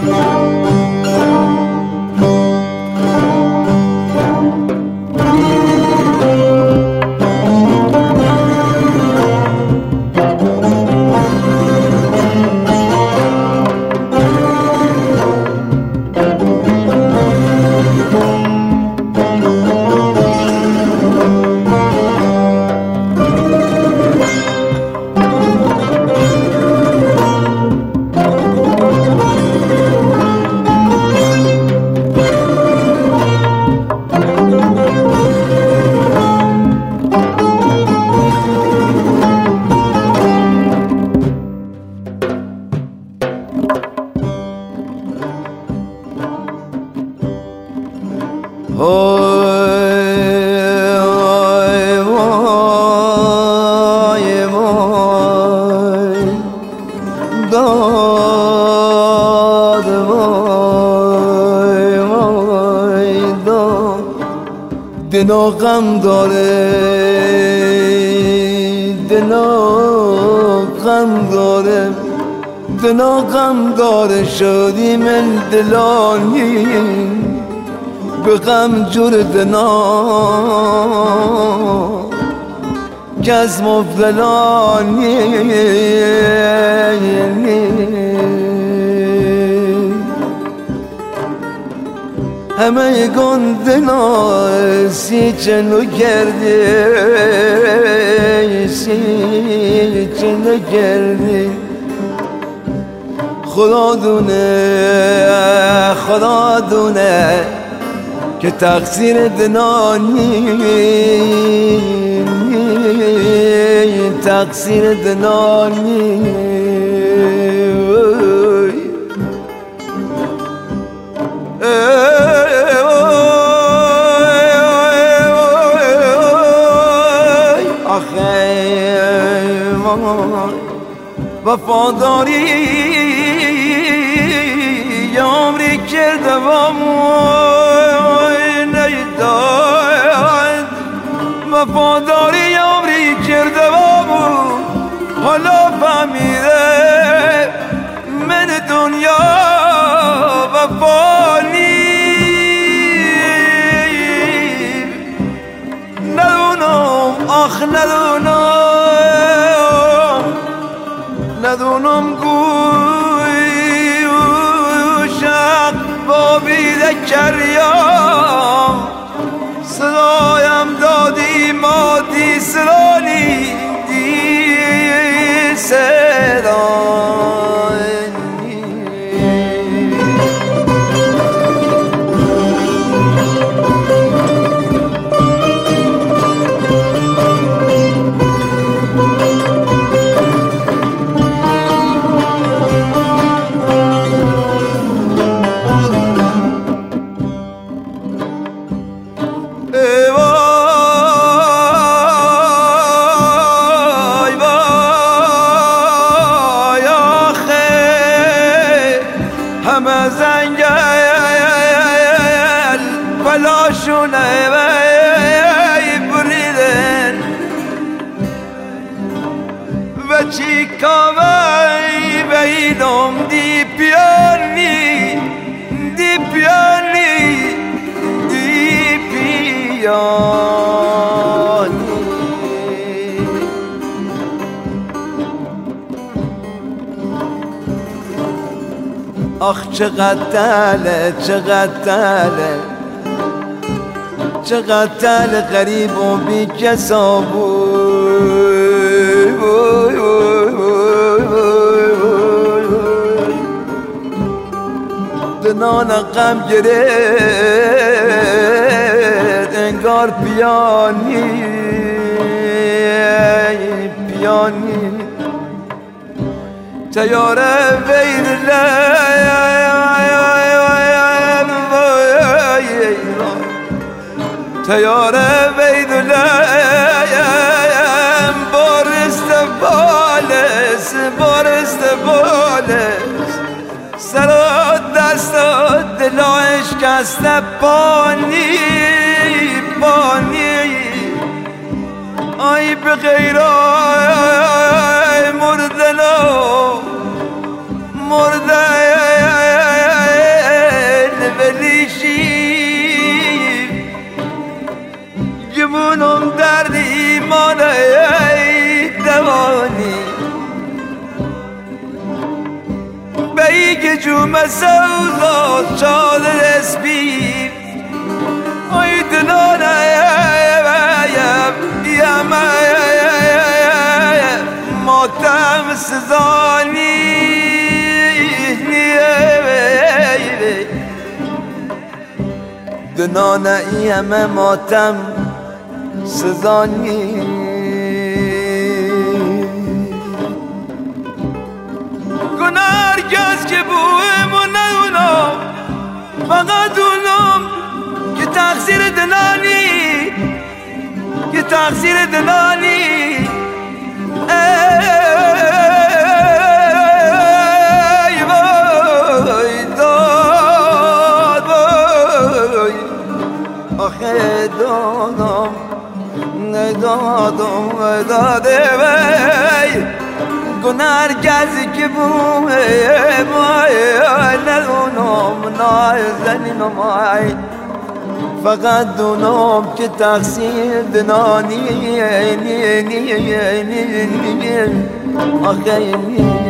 دنا غم داره، دنا غم داره، دنا غم داره، شادی من دلانی به غم جور دنا که از مبتلانی همه گندنا سی چنو کرده، سی چنو کرده، خدا دونه، خدا دونه که تقصیر دنانی، تقصیر دنانی. وفاداری عمری کرده و نیداد، وفاداری عمری کرده و حالا فهمیده من دنیا وفانی ندونم، آخ ندونم گوشم با بیده کریا صدایم دادی مادی سرانی دی همه زنگل بلاشونه بریدن و چیکا بیدم دی پیانی، دی پیانی، دی پیانی. آخ چقدر دله، چقدر دله، چقدر دل غریب و بی کسا بود، دنان غم گرفت انگار پیانی، پیانی تیاره وید تیاره وید بارست بالس، بارست بالس سر دست دلایش کسته پانی، پانی آی به غیر مردنو مرده ای که جوم سوزا چال اسبی ای دنانه یم ماتم سزانی دنانه یم ماتم سزانی گناه کس که بویم و ندونم فقط اونم که تقصیر دنانی که تقصیر دنانی ای وای داد وای آخه دادم ندادم داده وی گناه کسی که بوده مای ندونم نازنینم آی فقط دونم که تقصیر دنانی آخه